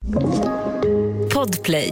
Podplay.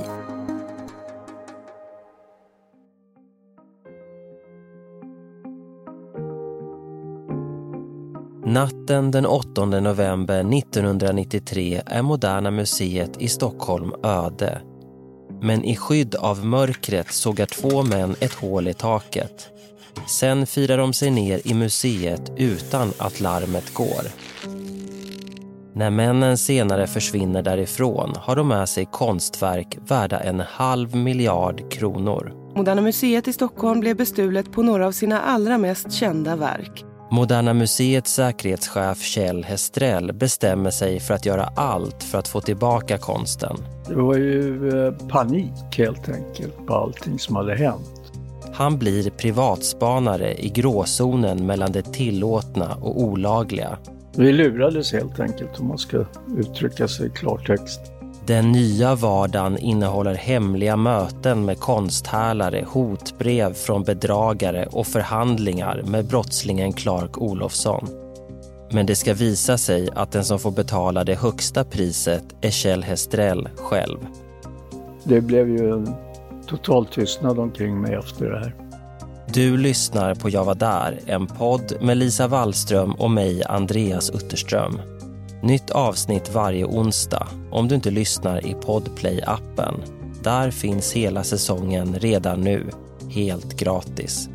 Natten den 8 november 1993 är Moderna Museet i Stockholm öde. Men i skydd av mörkret sågar 2 män ett hål i taket. Sen firar de sig ner i museet utan att larmet går. När männen senare försvinner därifrån har de med sig konstverk värda 500 miljoner kronor. Moderna Museet i Stockholm blev bestulet på några av sina allra mest kända verk. Moderna Museets säkerhetschef Kjell Hestrell bestämmer sig för att göra allt för att få tillbaka konsten. Det var ju panik helt enkelt på allting som hade hänt. Han blir privatspanare i gråzonen mellan det tillåtna och olagliga. Vi lurades helt enkelt, om man ska uttrycka sig i klartext. Den nya vardagen innehåller hemliga möten med konsthärlare, hotbrev från bedragare och förhandlingar med brottslingen Clark Olofsson. Men det ska visa sig att den som får betala det högsta priset är Kjell Hestrell själv. Det blev ju en total tystnad omkring mig efter det här. Du lyssnar på Jag var där, en podd med Lisa Wallström och mig, Andreas Utterström. Nytt avsnitt varje onsdag om du inte lyssnar i Podplay-appen. Där finns hela säsongen redan nu, helt gratis.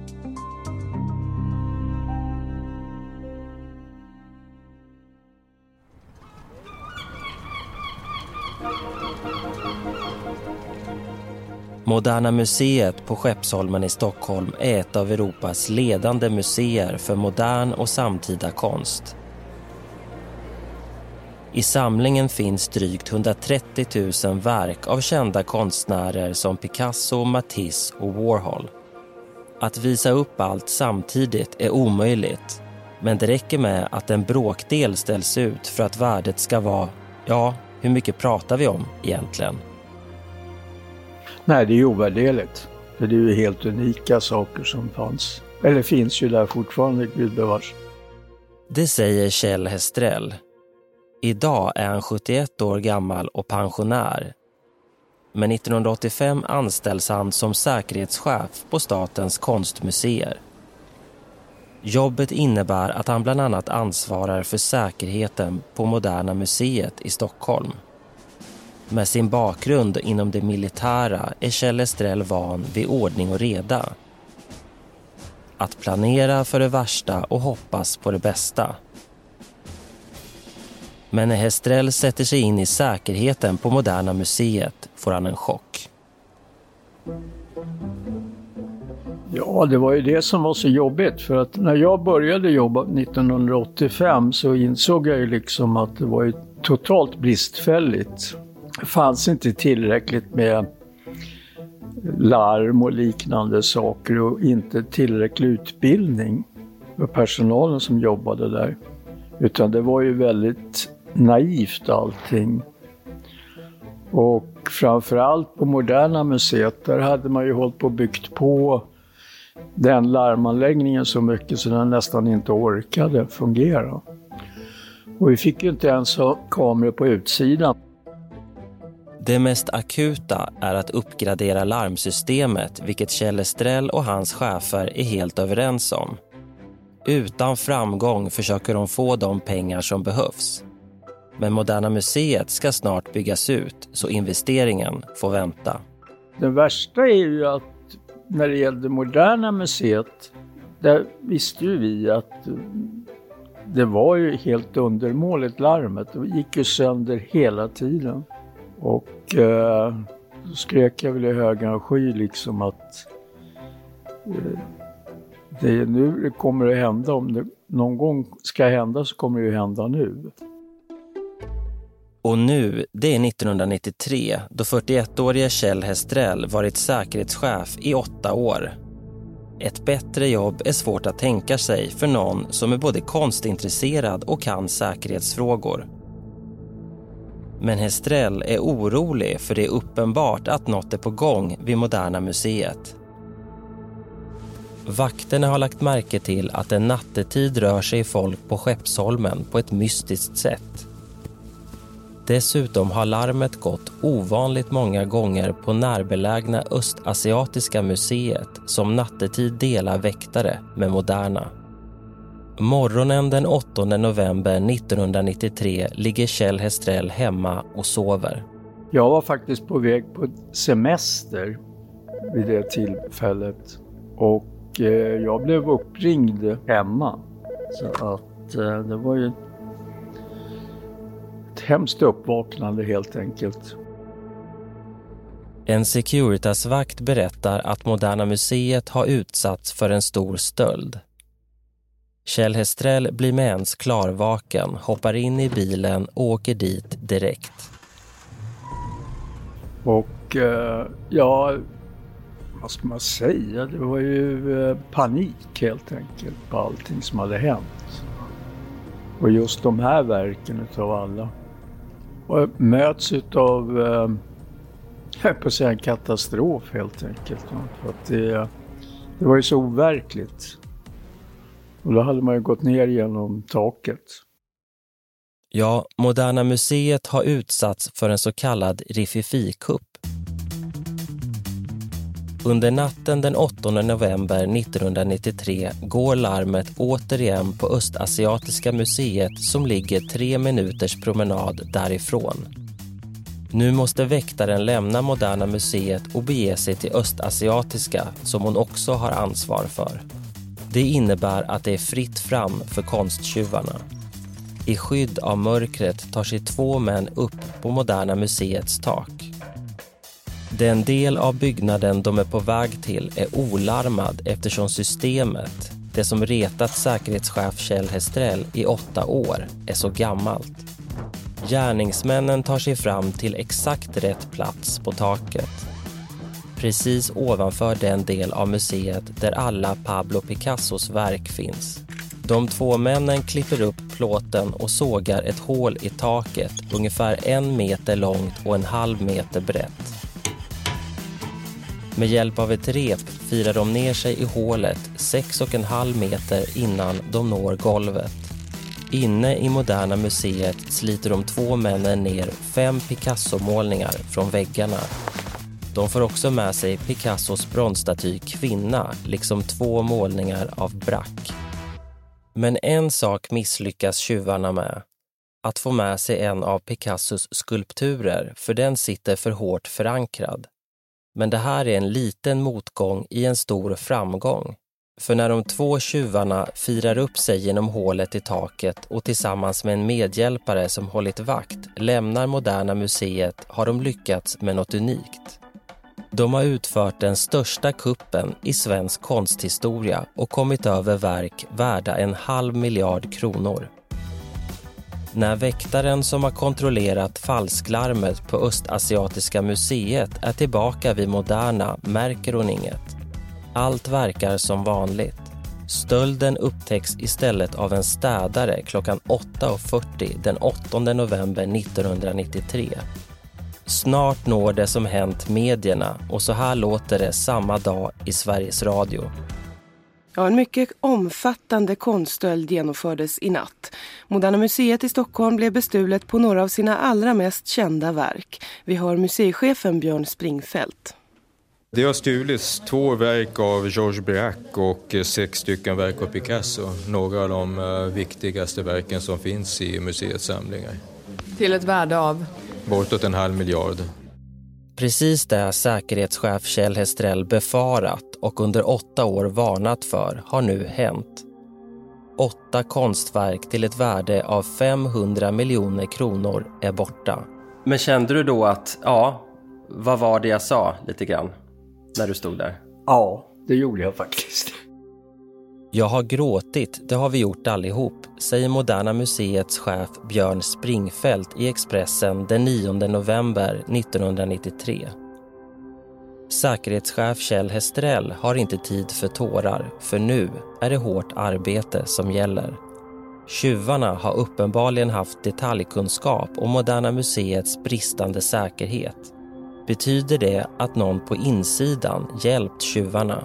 Moderna Museet på Skeppsholmen i Stockholm är ett av Europas ledande museer för modern och samtida konst. I samlingen finns drygt 130 000 verk av kända konstnärer som Picasso, Matisse och Warhol. Att visa upp allt samtidigt är omöjligt, men det räcker med att en bråkdel ställs ut för att värdet ska vara, ja, hur mycket pratar vi om egentligen? Nej, det är ju ovärderligt. För det är ju helt unika saker som fanns. Eller finns ju där fortfarande, gudbevars. Det säger Kjell Hestrell. Idag är han 71 år gammal och pensionär. Men 1985 anställs han som säkerhetschef på Statens konstmuseer. Jobbet innebär att han bland annat ansvarar för säkerheten på Moderna Museet i Stockholm. Med sin bakgrund inom det militära är Kjell Hestrell van vid ordning och reda. Att planera för det värsta och hoppas på det bästa. Men när Hestrell sätter sig in i säkerheten på Moderna Museet får han en chock. Ja, det var ju det som var så jobbigt. För att när jag började jobba 1985 så insåg jag ju liksom att det var ju totalt bristfälligt. Det fanns inte tillräckligt med larm och liknande saker och inte tillräcklig utbildning för personalen som jobbade där. Utan det var ju väldigt naivt allting. Och framförallt på Moderna Museet, där hade man ju hållit på och byggt på den larmanläggningen så mycket så den nästan inte orkade fungera. Och vi fick ju inte ens ha kameror på utsidan. Det mest akuta är att uppgradera larmsystemet, vilket Kjell Hestrell och hans chefer är helt överens om. Utan framgång försöker de få de pengar som behövs. Men Moderna Museet ska snart byggas ut, så investeringen får vänta. Det värsta är ju att när det gällde Moderna Museet, där visste ju vi att det var ju helt undermåligt larmet. Det gick ju sönder hela tiden. Och då skrek jag väl i högan sky liksom att det är nu det kommer att hända. Om det någon gång ska hända så kommer det ju hända nu. Och nu, det är 1993, då 41-åriga Kjell Hestrell varit säkerhetschef i 8 år. Ett bättre jobb är svårt att tänka sig för någon som är både konstintresserad och kan säkerhetsfrågor. Men Hestrell är orolig för det är uppenbart att något är på gång vid Moderna Museet. Vakterna har lagt märke till att en nattetid rör sig folk på Skeppsholmen på ett mystiskt sätt. Dessutom har larmet gått ovanligt många gånger på närbelägna Östasiatiska museet som nattetid delar väktare med Moderna. Morgonen den 8 november 1993 ligger Kjell Hestrell hemma och sover. Jag var faktiskt på väg på semester vid det tillfället och jag blev uppringd hemma. Så att det var ju ett hemskt uppvaknande helt enkelt. En Securitasvakt berättar att Moderna museet har utsatts för en stor stöld. Kjell Hestrell blir med ens klarvaken, hoppar in i bilen och åker dit direkt. Och vad ska man säga? Det var ju panik helt enkelt på allting som hade hänt. Och just de här verken utav alla. Och möts utav på att säga en katastrof helt enkelt. För att det var ju så overkligt. Och då hade man ju gått ner genom taket. Ja, Moderna museet har utsatts för en så kallad Rififi-kupp. Under natten den 8 november 1993 går larmet återigen på Östasiatiska museet som ligger 3 minuters promenad därifrån. Nu måste väktaren lämna Moderna museet och bege sig till Östasiatiska som hon också har ansvar för. Det innebär att det är fritt fram för konsttjuvarna. I skydd av mörkret tar sig 2 män upp på Moderna museets tak. Den del av byggnaden de är på väg till är olarmad eftersom systemet, det som retat säkerhetschef Kjell Hestrell i 8 år, är så gammalt. Gärningsmännen tar sig fram till exakt rätt plats på taket. Precis ovanför den del av museet där alla Pablo Picassos verk finns. De 2 männen klipper upp plåten och sågar ett hål i taket ungefär 1 meter långt och 1,5 meter brett. Med hjälp av ett rep firar de ner sig i hålet 6,5 meter innan de når golvet. Inne i Moderna museet sliter de 2 männen ner 5 Picasso-målningar från väggarna. De får också med sig Picassos bronsstaty Kvinna, liksom 2 målningar av Braque. Men en sak misslyckas tjuvarna med. Att få med sig en av Picassos skulpturer, för den sitter för hårt förankrad. Men det här är en liten motgång i en stor framgång. För när de 2 tjuvarna firar upp sig genom hålet i taket och tillsammans med en medhjälpare som hållit vakt lämnar Moderna museet har de lyckats med något unikt. De har utfört den största kuppen i svensk konsthistoria och kommit över verk värda 1,5 miljard kronor. När väktaren som har kontrollerat falsklarmet på Östasiatiska museet är tillbaka vid Moderna märker hon inget. Allt verkar som vanligt. Stölden upptäcks istället av en städare klockan 8:40 den 8 november 1993. Snart når det som hänt medierna och så här låter det samma dag i Sveriges Radio. Ja, en mycket omfattande konststöld genomfördes i natt. Moderna museet i Stockholm blev bestulet på några av sina allra mest kända verk. Vi har museichefen Björn Springfeldt. Det har stulits 2 verk av Georges Braque och 6 stycken verk av Picasso. Några av de viktigaste verken som finns i museets samlingar. Till ett värde av? Bortåt 1,5 miljard. Precis det säkerhetschef Kjell Hestrell befarat och under 8 år varnat för har nu hänt. 8 konstverk till ett värde av 500 miljoner kronor är borta. Men kände du då att, vad var det jag sa lite grann när du stod där? Ja, det gjorde jag faktiskt. Jag har gråtit, det har vi gjort allihop, säger Moderna museets chef Björn Springfeldt i Expressen den 9 november 1993. Säkerhetschef Kjell Hestrell har inte tid för tårar, för nu är det hårt arbete som gäller. Tjuvarna har uppenbarligen haft detaljkunskap om Moderna museets bristande säkerhet. Betyder det att någon på insidan hjälpt tjuvarna?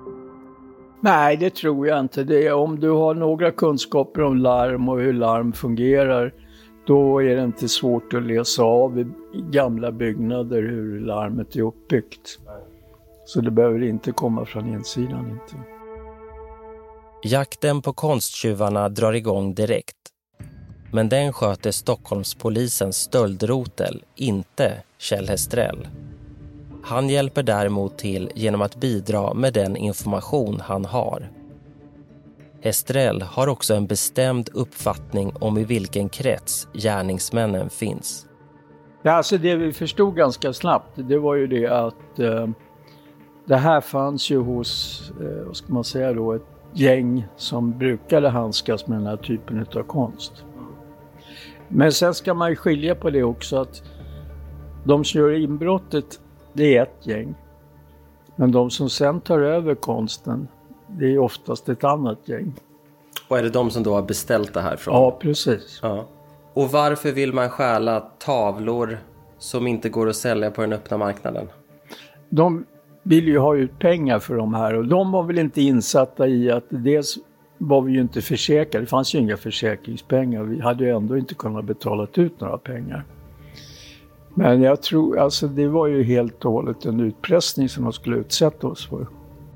Nej, det tror jag inte. Det är om du har några kunskaper om larm och hur larm fungerar, Då är det inte svårt att läsa av i gamla byggnader hur larmet är uppbyggt. Så det behöver inte komma från insidan inte. Jakten på konsttjuvarna drar igång direkt. Men den sköter Stockholmspolisens stöldrotel, inte Kjell Hestrell. Han hjälper däremot till genom att bidra med den information han har. Hestrell har också en bestämd uppfattning om i vilken krets gärningsmännen finns. Ja, alltså det vi förstod ganska snabbt, det var ju det att det här fanns ju hos, vad ska man säga då, ett gäng som brukade handskas med den här typen av konst. Men sen ska man ju skilja på det också att de som gör inbrottet, det är ett gäng. Men de som sen tar över konsten, det är oftast ett annat gäng. Och är det de som då har beställt det här från? Ja, precis. Ja. Och varför vill man stjäla tavlor som inte går att sälja på den öppna marknaden? De vill ju ha ut pengar för de här och de var väl inte insatta i att dels var vi ju inte försäkrade. Det fanns ju inga försäkringspengar. Vi hade ju ändå inte kunnat betala ut några pengar. Men jag tror, alltså det var ju helt och hållet en utpressning som de skulle utsätta oss för.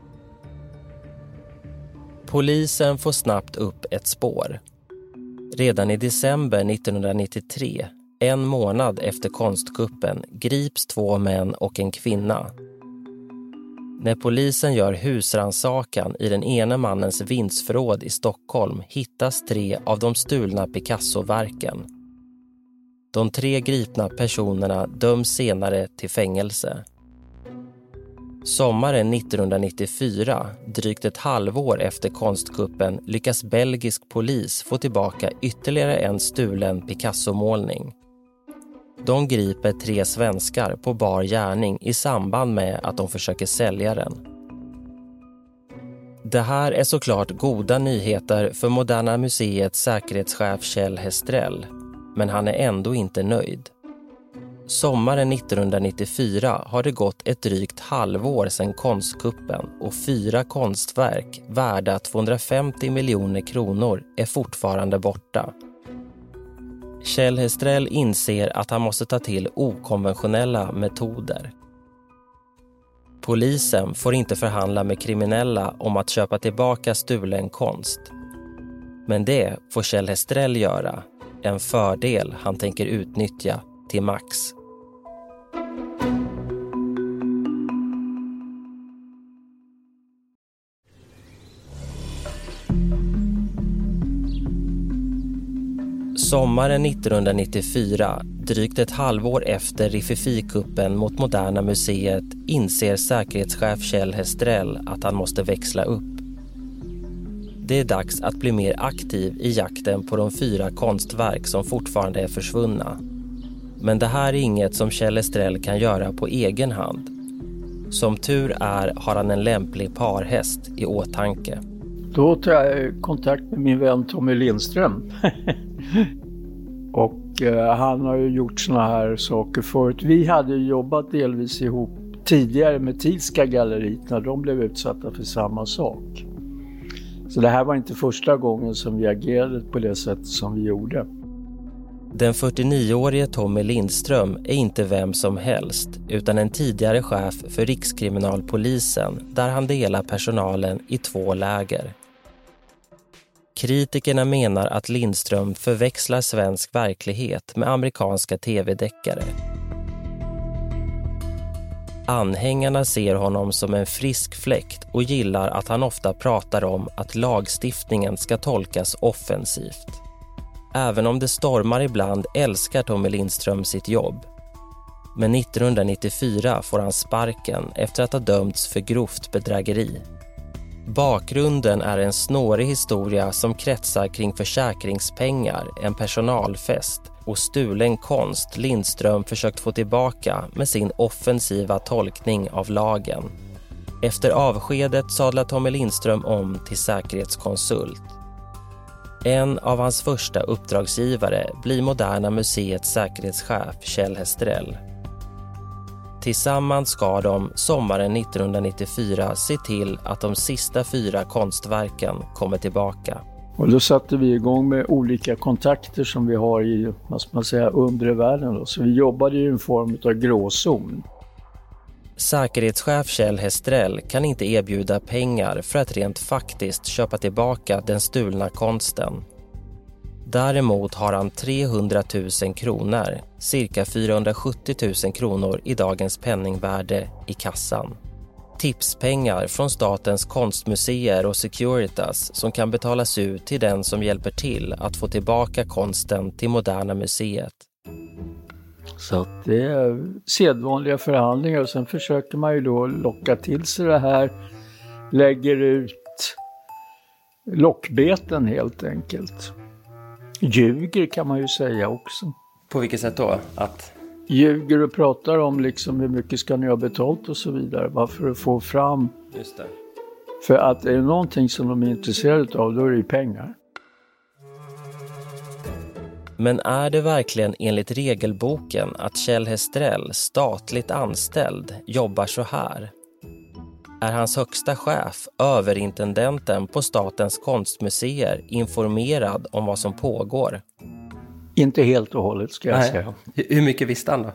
Polisen får snabbt upp ett spår. Redan i december 1993, en månad efter konstkuppen, grips 2 män och en kvinna. När polisen gör husrannsakan i den ena mannens vindsförråd i Stockholm hittas 3 av de stulna Picasso-verken. De 3 gripna personerna döms senare till fängelse. Sommaren 1994, drygt ett halvår efter konstkuppen, lyckas belgisk polis få tillbaka ytterligare en stulen Picasso-målning. De griper 3 svenskar på bar gärning i samband med att de försöker sälja den. Det här är såklart goda nyheter för Moderna Museets säkerhetschef Kjell Hestrell, men han är ändå inte nöjd. Sommaren 1994 har det gått ett drygt halvår sedan konstkuppen och 4 konstverk värda 250 miljoner kronor är fortfarande borta. Kjell Hestrell inser att han måste ta till okonventionella metoder. Polisen får inte förhandla med kriminella om att köpa tillbaka stulen konst. Men det får Kjell Hestrell göra, en fördel han tänker utnyttja till max. Sommaren 1994, drygt ett halvår efter Riffifi-kuppen mot Moderna Museet, inser säkerhetschef Kjell Hestrell att han måste växla upp. Det är dags att bli mer aktiv i jakten på de 4 konstverk som fortfarande är försvunna. Men det här är inget som Kjell Hestrell kan göra på egen hand. Som tur är har han en lämplig parhäst i åtanke. Då tar jag kontakt med min vän Tommy Lindström. Och han har ju gjort såna här saker förut. Vi hade ju jobbat delvis ihop tidigare med Thielska galleriet när de blev utsatta för samma sak. Så det här var inte första gången som vi agerade på det sätt som vi gjorde. Den 49-årige Tommy Lindström är inte vem som helst utan en tidigare chef för Rikskriminalpolisen där han delar personalen i 2 läger. Kritikerna menar att Lindström förväxlar svensk verklighet med amerikanska tv-deckare. Anhängarna ser honom som en frisk fläkt och gillar att han ofta pratar om att lagstiftningen ska tolkas offensivt. Även om det stormar ibland älskar Tommy Lindström sitt jobb. Men 1994 får han sparken efter att ha dömts för grovt bedrägeri. Bakgrunden är en snårig historia som kretsar kring försäkringspengar, en personalfest och stulen konst Lindström försökt få tillbaka med sin offensiva tolkning av lagen. Efter avskedet sadlar Tommy Lindström om till säkerhetskonsult. En av hans första uppdragsgivare blir Moderna Museets säkerhetschef Kjell Hestrell. Tillsammans ska de sommaren 1994 se till att de sista 4 konstverken kommer tillbaka. Och då satte vi igång med olika kontakter som vi har i, vad ska man säga, undre världen då. Så vi jobbade i en form av gråzon. Säkerhetschef Kjell Hestrell kan inte erbjuda pengar för att rent faktiskt köpa tillbaka den stulna konsten. Däremot har han 300 000 kronor, cirka 470 000 kronor i dagens penningvärde i kassan. Tipspengar från statens konstmuseer och Securitas som kan betalas ut till den som hjälper till att få tillbaka konsten till Moderna museet. Så att det är sedvanliga förhandlingar och sen försöker man ju då locka till sig det här, lägger ut lockbeten helt enkelt. Ljuger kan man ju säga också. På vilket sätt då? Ljuger och pratar om liksom hur mycket ska ni ha betalt och så vidare. Varför att få fram. Just det. För att är det någonting som de är intresserade av, då är det ju pengar. Men är det verkligen enligt regelboken att Kjell Hestrell, statligt anställd, jobbar så här? Är hans högsta chef, överintendenten på Statens konstmuseer, informerad om vad som pågår? Inte helt och hållet ska jag säga. Hur mycket visste han då?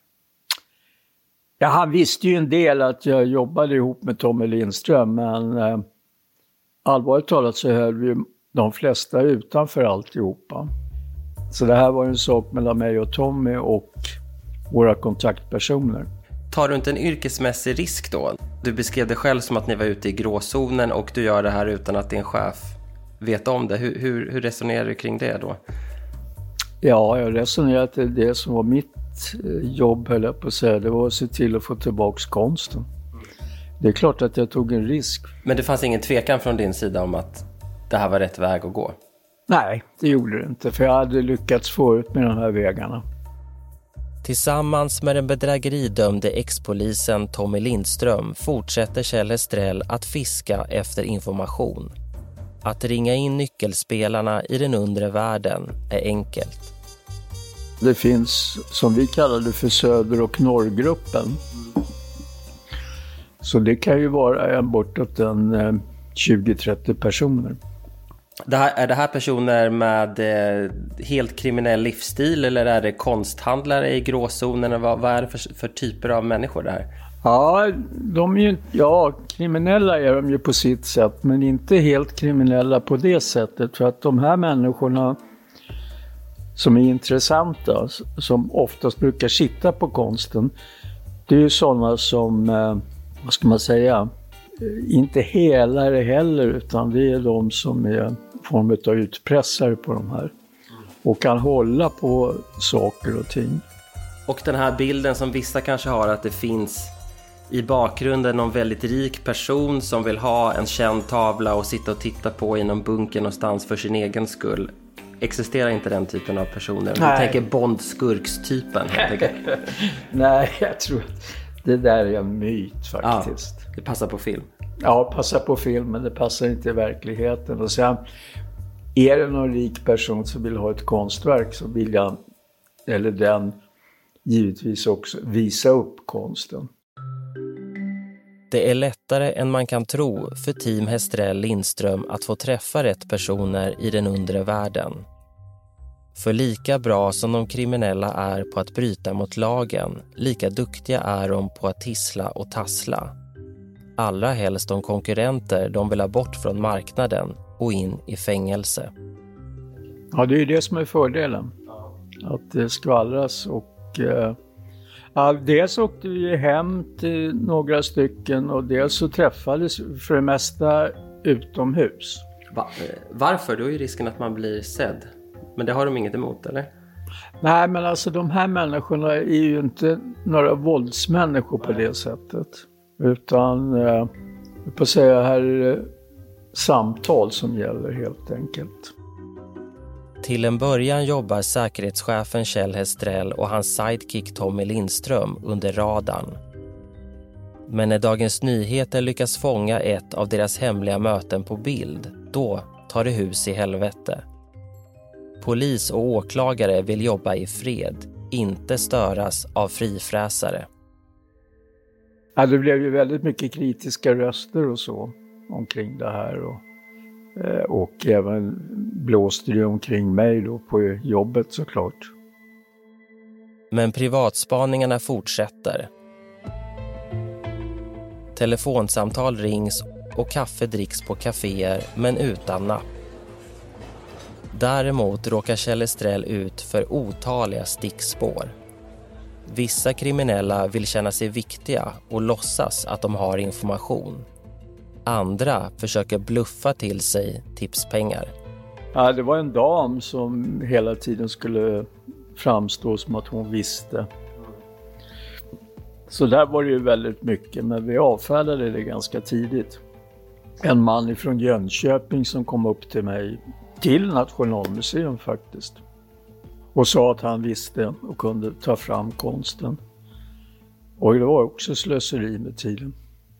Ja, han visste ju en del att jag jobbade ihop med Tommy Lindström, men allvarligt talat så höll vi de flesta utanför alltihopa. Så det här var en sak mellan mig och Tommy och våra kontaktpersoner. Tar du inte en yrkesmässig risk då? Du beskrev det själv som att ni var ute i gråzonen och du gör det här utan att din chef vet om det. Hur resonerar du kring det då? Ja, jag resonerade att det som var mitt jobb, höll jag på att säga, det var att se till att få tillbaka konsten. Det är klart att jag tog en risk. Men det fanns ingen tvekan från din sida om att det här var rätt väg att gå? Nej, det gjorde det inte, för jag hade lyckats förut med de här vägarna. Tillsammans med den bedrägeridömde ex-polisen Tommy Lindström fortsätter Kjell Hestrell att fiska efter information. Att ringa in nyckelspelarna i den undre världen är enkelt. Det finns, som vi kallar det, för söder- och norrgruppen. Så det kan ju vara bortåt 20-30 personer. Är det här personer med helt kriminell livsstil eller är det konsthandlare i gråzonen? Vad är det för typer av människor det här? Ja, kriminella är de ju på sitt sätt, men inte helt kriminella på det sättet. För att de här människorna som är intressanta, som oftast brukar sitta på konsten, det är ju sådana som, vad ska man säga, inte helare heller, utan det är de som är form av utpressare på de här och kan hålla på saker och ting. Och den här bilden som vissa kanske har, att det finns i bakgrunden någon väldigt rik person som vill ha en känd tavla och sitta och titta på i någon bunker någonstans för sin egen skull. Existerar inte den typen av personer? Du tänker Bond-skurkstypen helt enkelt. Nej, jag tror att det där är en myt faktiskt. Ja, det passar på film. Ja, passar på film, men det passar inte i verkligheten. Och sen, är det någon rik person som vill ha ett konstverk, så vill jag, eller den, givetvis också visa upp konsten. Det är lättare än man kan tro för team Hestrell Lindström att få träffa rätt personer i den undre världen. För lika bra som de kriminella är på att bryta mot lagen, lika duktiga är de på att tissla och tassla. Allra helst de konkurrenter de vill ha bort från marknaden och in i fängelse. Ja, det är det som är fördelen. Att det skvallras och dels åkte vi hem till några stycken och dels så träffades för det mesta utomhus. Varför? Då är ju risken att man blir sedd. Men det har de inget emot, eller? Nej, men alltså de här människorna är ju inte några våldsmänniskor på det sättet. Utan, jag får säga, här är det samtal som gäller helt enkelt. Till en början jobbar säkerhetschefen Kjell Hestrell och hans sidekick Tommy Lindström under radarn. Men när Dagens Nyheter lyckas fånga ett av deras hemliga möten på bild, då tar det hus i helvete. Polis och åklagare vill jobba i fred, inte störas av frifräsare. Ja, det blev ju väldigt mycket kritiska röster och så omkring det här. Och Och även blåste det omkring mig då på jobbet såklart. Men privatspaningarna fortsätter. Telefonsamtal rings och kaffe dricks på kaféer men utan napp. Däremot råkar Kjell Estrell ut för otaliga stickspår. Vissa kriminella vill känna sig viktiga och låtsas att de har information. Andra försöker bluffa till sig tipspengar. Ja, det var en dam som hela tiden skulle framstå som att hon visste. Så där var det ju väldigt mycket, men vi avfärdade det ganska tidigt. En man från Jönköping som kom upp till mig, till Nationalmuseum faktiskt, och sa att han visste och kunde ta fram konsten. Och det var också slöseri med tiden.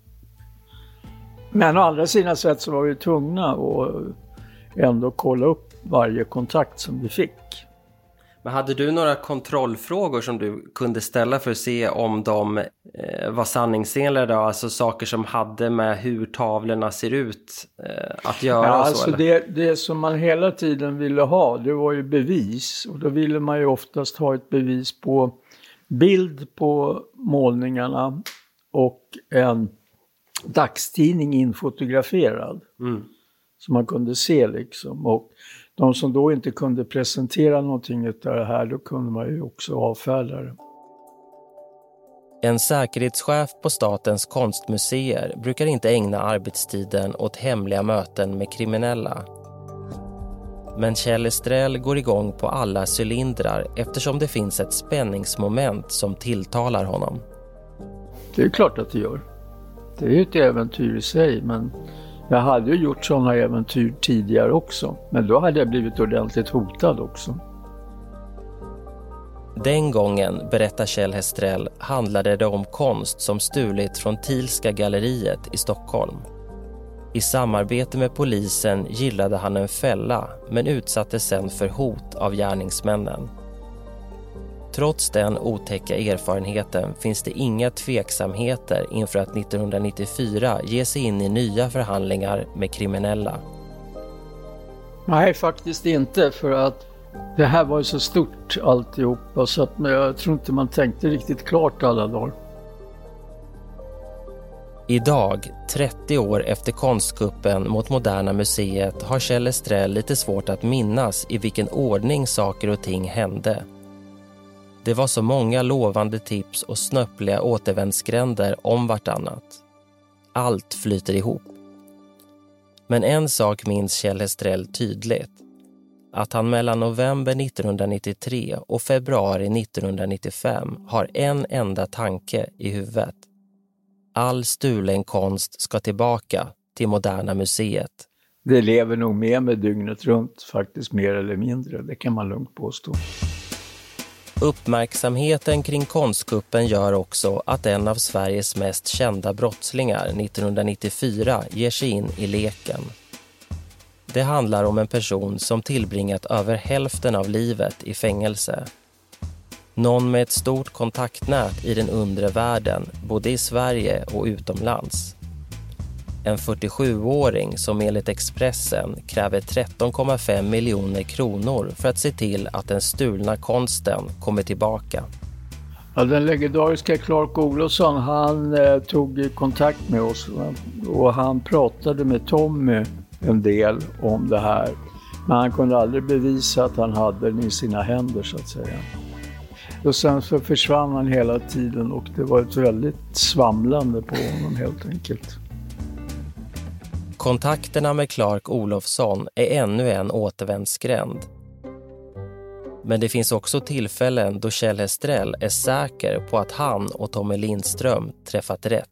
Men å andra sidan sätt så var vi tvungna att ändå kolla upp varje kontakt som vi fick. Men hade du några kontrollfrågor som du kunde ställa för att se om de var sanningsenliga då? Alltså saker som hade med hur tavlorna ser ut att göra? Ja, och så, alltså det som man hela tiden ville ha, det var ju bevis. Och då ville man ju oftast ha ett bevis på bild på målningarna och en dagstidning infotograferad. Som man kunde se liksom. Och de som då inte kunde presentera någonting av det här, då kunde man ju också avfärda det. En säkerhetschef på Statens konstmuseer brukar inte ägna arbetstiden åt hemliga möten med kriminella. Men Kjell Estrell går igång på alla cylindrar eftersom det finns ett spänningsmoment som tilltalar honom. Det är klart att det gör. Det är ju ett äventyr i sig, men jag hade ju gjort sådana äventyr tidigare också. Men då hade jag blivit ordentligt hotad också. Den gången, berättar Kjell Estrell, handlade det om konst som stulit från Thielska galleriet i Stockholm. I samarbete med polisen gillade han en fälla men utsattes sen för hot av gärningsmännen. Trots den otäcka erfarenheten finns det inga tveksamheter inför att 1994 ge sig in i nya förhandlingar med kriminella. Nej, faktiskt inte, för att det här var ju så stort alltihopa så att jag tror inte man tänkte riktigt klart alla dagar. Idag, 30 år efter konstkuppen mot Moderna museet, har Kjell Estrell lite svårt att minnas i vilken ordning saker och ting hände. Det var så många lovande tips och snöppliga återvändsgränder om vartannat. Allt flyter ihop. Men en sak minns Kjell Estrell tydligt. Att han mellan november 1993 och februari 1995 har en enda tanke i huvudet. All stulen konst ska tillbaka till Moderna museet. Det lever nog med dygnet runt, faktiskt mer eller mindre. Det kan man lugnt påstå. Uppmärksamheten kring konstkuppen gör också att en av Sveriges mest kända brottslingar 1994 ger sig in i leken. Det handlar om en person som tillbringat över hälften av livet i fängelse. Någon med ett stort kontaktnät i den undre världen, både i Sverige och utomlands. En 47-åring som enligt Expressen kräver 13,5 miljoner kronor för att se till att den stulna konsten kommer tillbaka. Ja, den legendariska Clark Olofsson, han tog kontakt med oss och han pratade med Tommy en del om det här. Men han kunde aldrig bevisa att han hade den i sina händer så att säga. Och sen så försvann han hela tiden och det var ett väldigt svamlande på honom helt enkelt. Kontakterna med Clark Olofsson är ännu en återvändsgränd. Men det finns också tillfällen då Kjell Estrell är säker på att han och Tommy Lindström träffat rätt.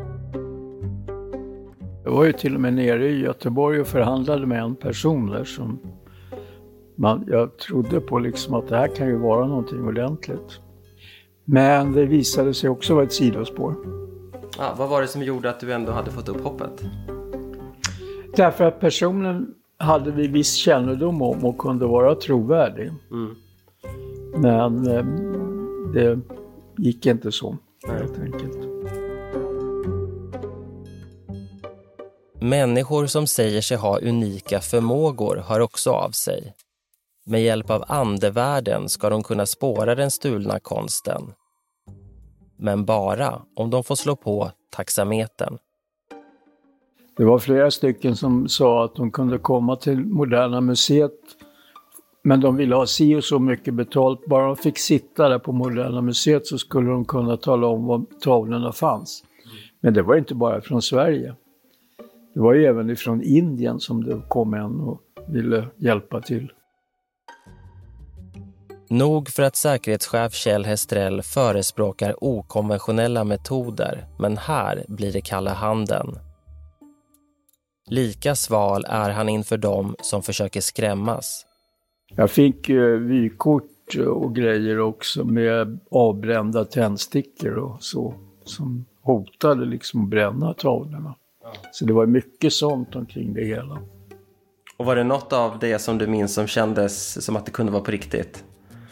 Jag var ju till och med nere i Göteborg och förhandlade med en person där som jag trodde på liksom att det här kan ju vara någonting ordentligt. Men det visade sig också vara ett sidospår. Ja, vad var det som gjorde att du ändå hade fått upp hoppet? Därför att personen hade vi viss kännedom om och kunde vara trovärdig. Men det gick inte så helt enkelt. Människor som säger sig ha unika förmågor hör också av sig. Med hjälp av andevärlden ska de kunna spåra den stulna konsten. Men bara om de får slå på taxametern. Det var flera stycken som sa att de kunde komma till Moderna museet, men de ville ha si och så mycket betalt. Bara de fick sitta där på Moderna museet så skulle de kunna tala om var tavlorna fanns. Men det var inte bara från Sverige. Det var ju även från Indien som det kom en och ville hjälpa till. Nog för att säkerhetschef Kjell Hestrell förespråkar okonventionella metoder, men här blir det kalla handen. Lika sval är han inför dem som försöker skrämmas. Jag fick vykort och grejer också med avbrända tändstickor och så, som hotade liksom att bränna tavlorna. Så det var mycket sånt omkring det hela. Och var det något av det som du minns som kändes som att det kunde vara på riktigt?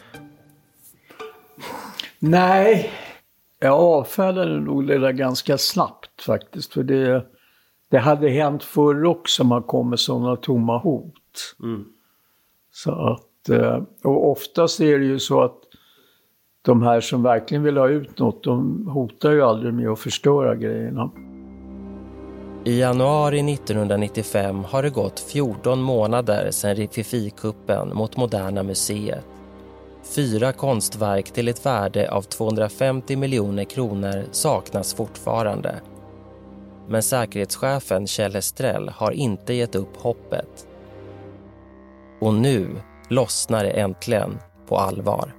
Nej, jag avfärdade nog det där ganska snabbt faktiskt. För det hade hänt förr också, man kom med sådana tomma hot. Mm. Så att, och oftast är det ju så att de här som verkligen vill ha ut något, de hotar ju aldrig med att förstöra grejerna. I januari 1995 har det gått 14 månader sedan Rififi-kuppen mot Moderna museet. 4 konstverk till ett värde av 250 miljoner kronor saknas fortfarande. Men säkerhetschefen Kjell Hestrell har inte gett upp hoppet. Och nu lossnar det äntligen på allvar.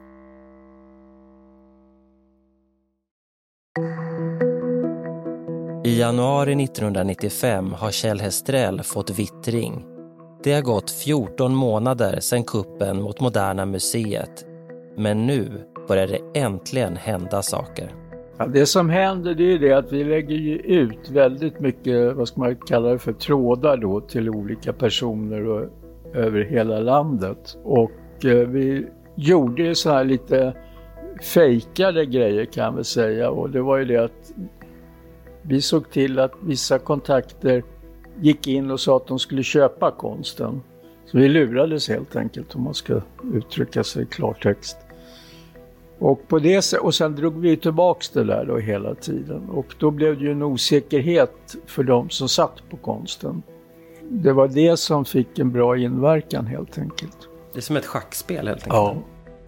I januari 1995 har Kjell Hestrell fått vittring. Det har gått 14 månader sedan kuppen mot Moderna museet. Men nu börjar det äntligen hända saker. Ja, det som händer det är det att vi lägger ju ut väldigt mycket, vad ska man kalla det för, trådar då till olika personer och, över hela landet. Och vi gjorde ju så här lite fejkade grejer kan vi säga. Och det var ju det att vi såg till att vissa kontakter gick in och sa att de skulle köpa konsten. Så vi lurades helt enkelt, om man ska uttrycka sig i klartext. Och sen drog vi tillbaks det där då hela tiden. Och då blev det ju en osäkerhet för de som satt på konsten. Det var det som fick en bra inverkan helt enkelt. Det är som ett schackspel helt enkelt. Ja.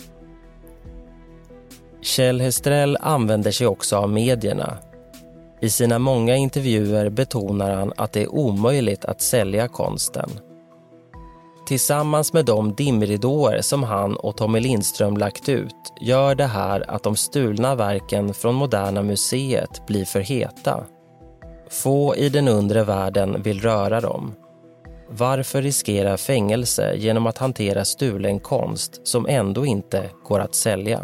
Kjell Hestrell använder sig också av medierna. I sina många intervjuer betonar han att det är omöjligt att sälja konsten. Tillsammans med de dimridåer som han och Tommy Lindström lagt ut gör det här att de stulna verken från Moderna museet blir för heta. Få i den undre världen vill röra dem. Varför riskera fängelse genom att hantera stulen konst som ändå inte går att sälja?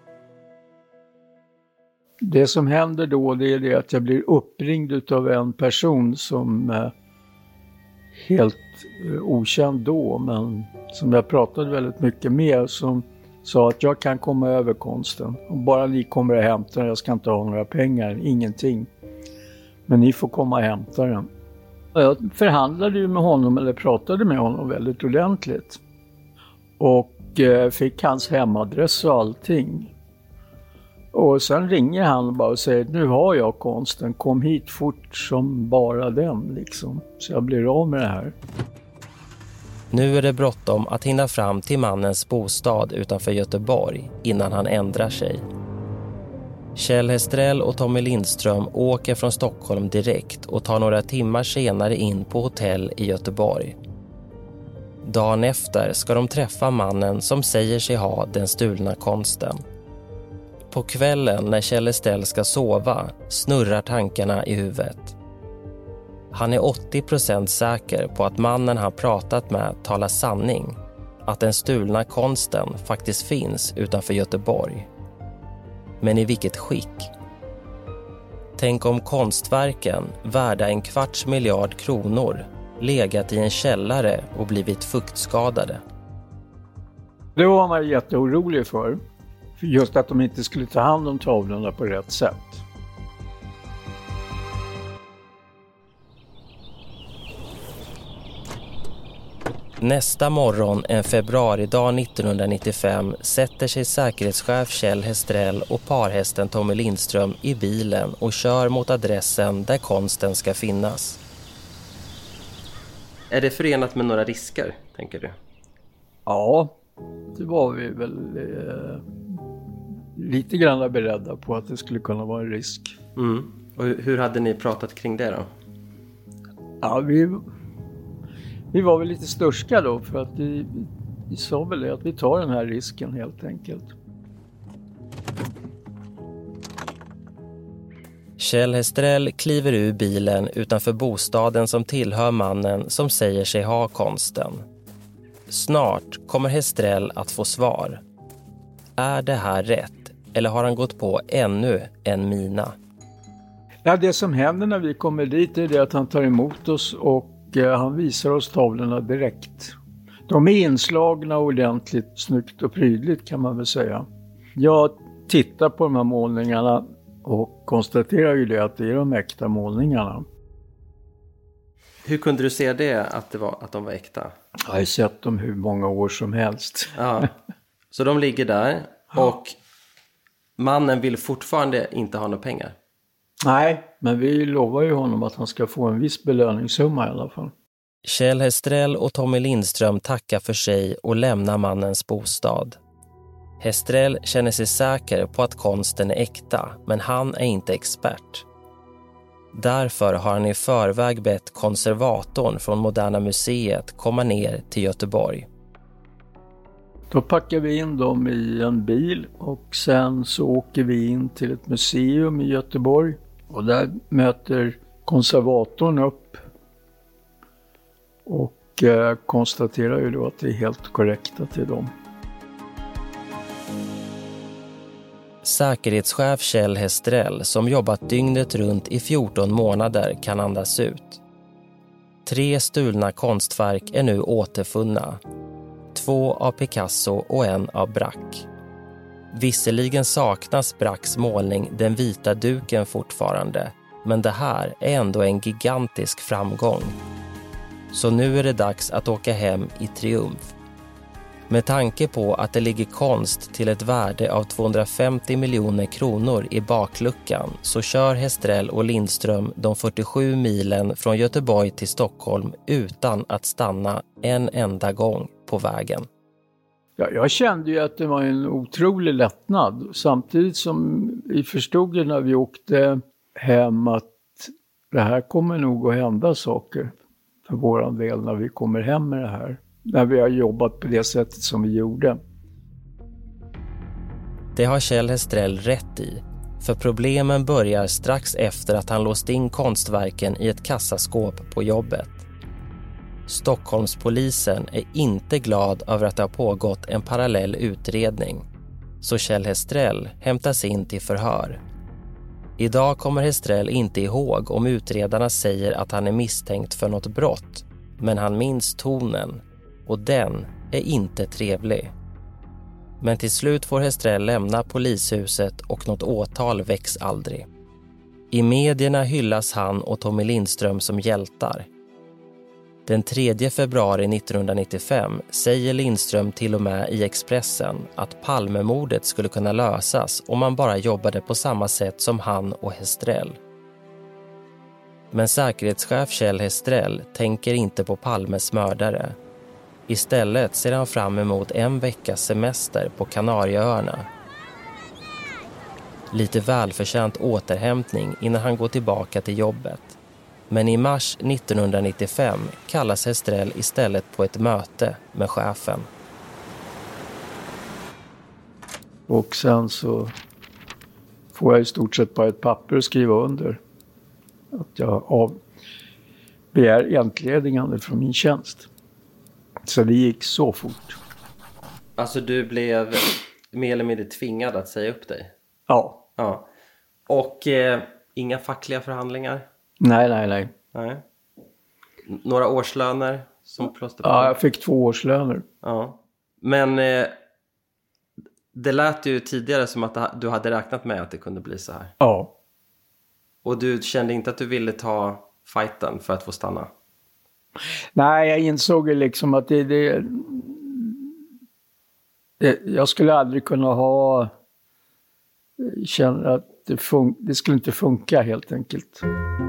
Det som händer då, det är det att jag blir uppringd av en person som helt okänd då, men som jag pratade väldigt mycket med, som sa att jag kan komma över konsten. Om bara ni kommer att hämta den, jag ska inte ha några pengar, ingenting. Men ni får komma och hämta den. Och jag förhandlade ju med honom, eller pratade med honom väldigt ordentligt. Och fick hans hemadress och allting. Och sen ringer han bara och säger, nu har jag konsten, kom hit fort som bara den liksom. Så jag blir av med det här. Nu är det bråttom att hinna fram till mannens bostad utanför Göteborg innan han ändrar sig. Kjell Hestrell och Tommy Lindström åker från Stockholm direkt och tar några timmar senare in på hotell i Göteborg. Dagen efter ska de träffa mannen som säger sig ha den stulna konsten. På kvällen när Kjell Hestrell ska sova snurrar tankarna i huvudet. Han är 80% säker på att mannen han pratat med talar sanning. Att den stulna konsten faktiskt finns utanför Göteborg. Men i vilket skick? Tänk om konstverken, värda 250 miljoner kronor, legat i en källare och blivit fuktskadade. Det var man jätteorolig för. Just att de inte skulle ta hand om tavlorna på rätt sätt. Nästa morgon, en februaridag 1995, sätter sig säkerhetschef Kjell Hestrell och parhästen Tommy Lindström i bilen och kör mot adressen där konsten ska finnas. Är det förenat med några risker, tänker du? Ja, det var vi väl lite grann beredda på att det skulle kunna vara en risk. Mm. Och hur hade ni pratat kring det då? Ja, vi var väl lite störska då, för att vi sa väl det, att vi tar den här risken helt enkelt. Kjell Hestrell kliver ur bilen utanför bostaden som tillhör mannen som säger sig ha konsten. Snart kommer Hestrell att få svar. Är det här rätt, eller har han gått på ännu en mina? Ja, det som händer när vi kommer dit är det att han tar emot oss och han visar oss tavlorna direkt. De är inslagna ordentligt, snyggt och prydligt kan man väl säga. Jag tittar på de här målningarna och konstaterar ju det, att det är de äkta målningarna. Hur kunde du se det, att de var äkta? Jag har sett dem hur många år som helst. Ja. Så de ligger där och mannen vill fortfarande inte ha några pengar? Nej, men vi lovar ju honom att han ska få en viss belöningssumma i alla fall. Kjell Hestrell och Tommy Lindström tackar för sig och lämnar mannens bostad. Hestrell känner sig säker på att konsten är äkta, men han är inte expert. Därför har han i förväg bett konservatorn från Moderna Museet komma ner till Göteborg. Då packar vi in dem i en bil och sen så åker vi in till ett museum i Göteborg. Och där möter konservatorn upp och konstaterar ju då att det är helt korrekt att det är dem. Säkerhetschef Kjell Hestrell, som jobbat dygnet runt i 14 månader, kan andas ut. 3 stulna konstverk är nu återfunna. 2 av Picasso och 1 av Braque. Visserligen saknas Braques målning Den vita duken fortfarande, men det här är ändå en gigantisk framgång. Så nu är det dags att åka hem i triumf. Med tanke på att det ligger konst till ett värde av 250 miljoner kronor i bakluckan, så kör Hestrell och Lindström de 47 milen från Göteborg till Stockholm utan att stanna en enda gång på vägen. Ja, jag kände ju att det var en otrolig lättnad. Samtidigt som vi förstod det när vi åkte hem att det här kommer nog att hända saker för våran del när vi kommer hem med det här. När vi har jobbat på det sättet som vi gjorde. Det har Kjell Hestrell rätt i. För problemen börjar strax efter att han låst in konstverken i ett kassaskåp på jobbet. Stockholmspolisen är inte glad över att det har pågått en parallell utredning. Så Kjell Hestrell hämtas in till förhör. Idag kommer Hestrell inte ihåg om utredarna säger att han är misstänkt för något brott. Men han minns tonen. Och den är inte trevlig. Men till slut får Hestrell lämna polishuset och något åtal väcks aldrig. I medierna hyllas han och Tommy Lindström som hjältar. Den 3 februari 1995 säger Lindström till och med i Expressen att Palmemordet skulle kunna lösas om man bara jobbade på samma sätt som han och Hestrell. Men säkerhetschef Kjell Hestrell tänker inte på Palmes mördare. Istället ser han fram emot en veckas semester på Kanarieöarna. Lite välförtjänt återhämtning innan han går tillbaka till jobbet. Men i mars 1995 kallas Hestrell istället på ett möte med chefen. Och sen så får jag i stort sett bara ett papper att skriva under. Att jag begär entledigande från min tjänst. Så det gick så fort. Alltså du blev mer eller mindre tvingad att säga upp dig? Ja. Ja. Och inga fackliga förhandlingar? Nej. Några årslöner som plåster på? Ja, jag fick 2 årslöner. Ja. Men det lät ju tidigare som att du hade räknat med att det kunde bli så här. Ja. Och du kände inte att du ville ta fighten för att få stanna? Nej, jag insåg ju liksom att jag skulle aldrig kunna känna att det skulle inte funka helt enkelt.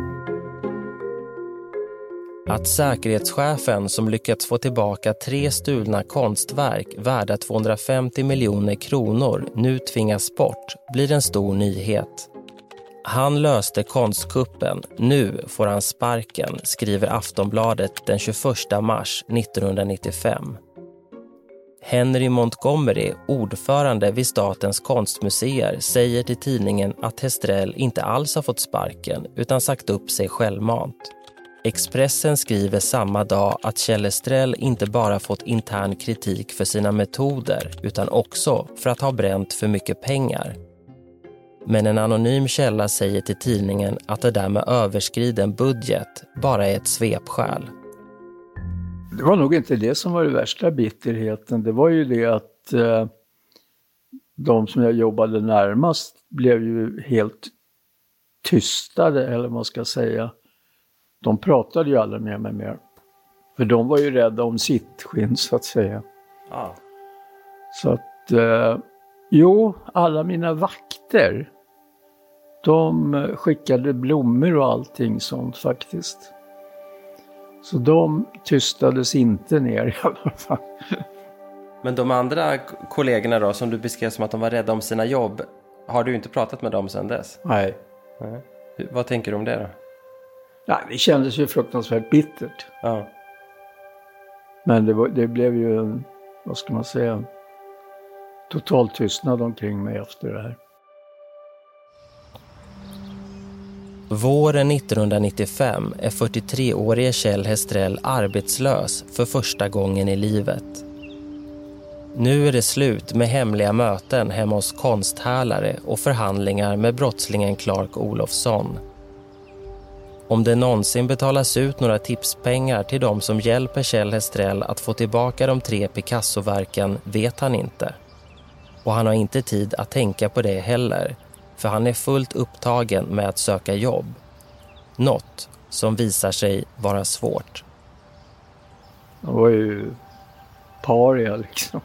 Att säkerhetschefen som lyckats få tillbaka 3 stulna konstverk värda 250 miljoner kronor nu tvingas bort blir en stor nyhet. Han löste konstkuppen, nu får han sparken, skriver Aftonbladet den 21 mars 1995. Henry Montgomery, ordförande vid Statens konstmuseer, säger till tidningen att Hestrell inte alls har fått sparken utan sagt upp sig självmant. Expressen skriver samma dag att Kjell Hestrell inte bara fått intern kritik för sina metoder utan också för att ha bränt för mycket pengar. Men en anonym källa säger till tidningen att det där med överskriden budget bara är ett svepskäl. Det var nog inte det som var det värsta bitterheten. Det var ju det att de som jag jobbade närmast blev ju helt tystade, eller vad man ska säga. De pratade ju aldrig med mig mer. För de var ju rädda om sitt skinn, så att säga. Ja. Så att, alla mina vakter, de skickade blommor och allting sånt faktiskt. Så de tystades inte ner i alla fall. Men de andra kollegorna då, som du beskrev som att de var rädda om sina jobb, har du inte pratat med dem sedan dess? Nej. Vad tänker du om det då? Ja, det kändes ju fruktansvärt bittert. Ja. Men det blev ju en, vad ska man säga, total tystnad omkring mig efter det här. Våren 1995 är 43-årige Kjell Hestrell arbetslös för första gången i livet. Nu är det slut med hemliga möten hemma hos konsthärlare och förhandlingar med brottslingen Clark Olofsson. Om det någonsin betalas ut några tipspengar till de som hjälper Kjell Hestrell att få tillbaka de 3 Picasso-verken vet han inte. Och han har inte tid att tänka på det heller, för han är fullt upptagen med att söka jobb. Något som visar sig vara svårt. Det var ju paria liksom.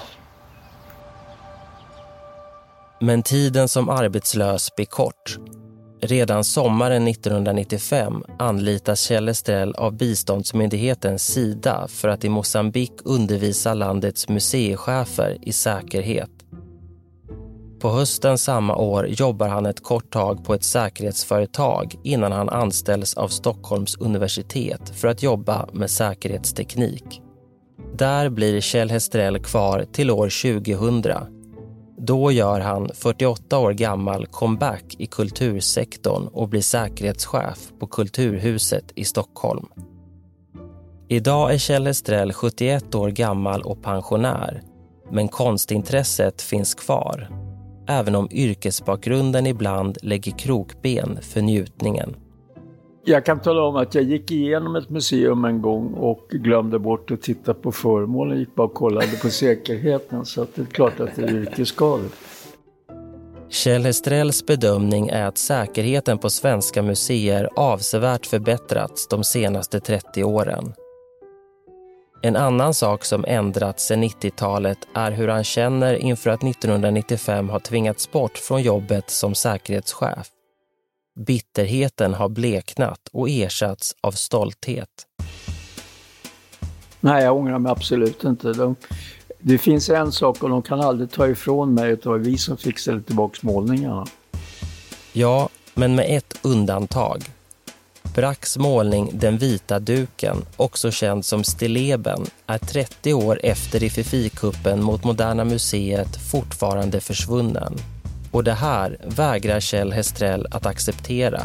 Men tiden som arbetslös blir kort. Redan sommaren 1995 anlitas Kjell Hestrell av biståndsmyndigheten Sida för att i Mosambik undervisa landets museichefer i säkerhet. På hösten samma år jobbar han ett kort tag på ett säkerhetsföretag innan han anställs av Stockholms universitet för att jobba med säkerhetsteknik. Där blir Kjell Hestrell kvar till år 2000. Då gör han 48 år gammal comeback i kultursektorn och blir säkerhetschef på Kulturhuset i Stockholm. Idag är Kjell Hestrell 71 år gammal och pensionär, men konstintresset finns kvar, även om yrkesbakgrunden ibland lägger krokben för njutningen. Jag kan tala om att jag gick igenom ett museum en gång och glömde bort att titta på föremålen. Gick bara och kollade på säkerheten, så att det är klart att det är yrkesskador. Kjell Hestrells bedömning är att säkerheten på svenska museer avsevärt förbättrats de senaste 30 åren. En annan sak som ändrats sedan 90-talet är hur han känner inför att 1995 har tvingats bort från jobbet som säkerhetschef. Bitterheten har bleknat och ersatts av stolthet. Nej, jag ångrar mig absolut inte. Det finns en sak och de kan aldrig ta ifrån mig att det var vi som fixade tillbaka målningarna. Ja, men med ett undantag. Bracks målning Den vita duken, också känd som Stilleben, är 30 år efter Riffifi-kuppen mot Moderna museet fortfarande försvunnen. Och det här vägrar Kjell Hestrell att acceptera.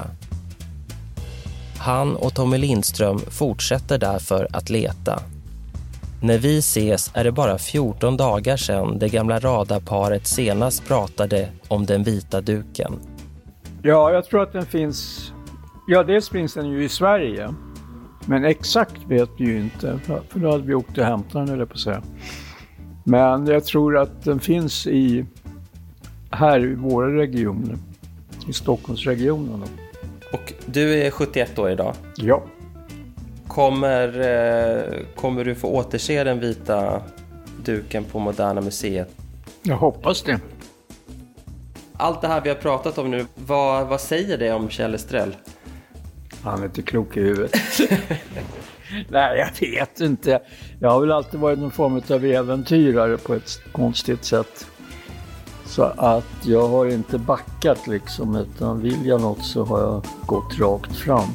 Han och Tommy Lindström fortsätter därför att leta. När vi ses är det bara 14 dagar sedan det gamla radarparet senast pratade om Den vita duken. Ja, jag tror att den finns... Ja, dels finns den ju i Sverige. Men exakt vet vi ju inte. För då hade vi åkt och hämtat den, eller på att säga. Men jag tror att den finns här i våra regioner. I Stockholmsregionen. Och du är 71 år idag. Ja. Kommer du få återse den vita duken på Moderna Museet? Jag hoppas det. Allt det här vi har pratat om nu, vad säger det om Kjell Estrell? Han är inte klok i huvudet. Nej, jag vet inte. Jag har väl alltid varit någon form av äventyrare på ett konstigt sätt. Så att jag har inte backat liksom, utan vill jag något så har jag gått rakt fram.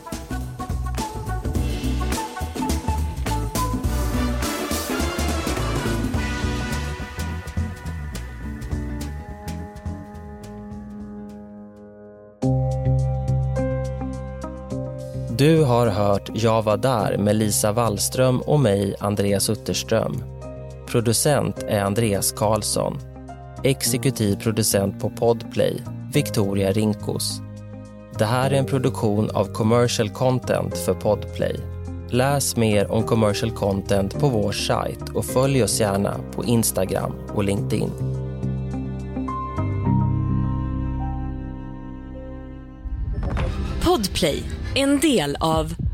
Du har hört Jag var där med Lisa Wallström och mig, Andreas Utterström. Producent är Andreas Karlsson. Exekutiv producent på Podplay, Victoria Rinkos. Det här är en produktion av Commercial Content för Podplay. Läs mer om Commercial Content på vår sajt och följ oss gärna på Instagram och LinkedIn. Podplay, en del av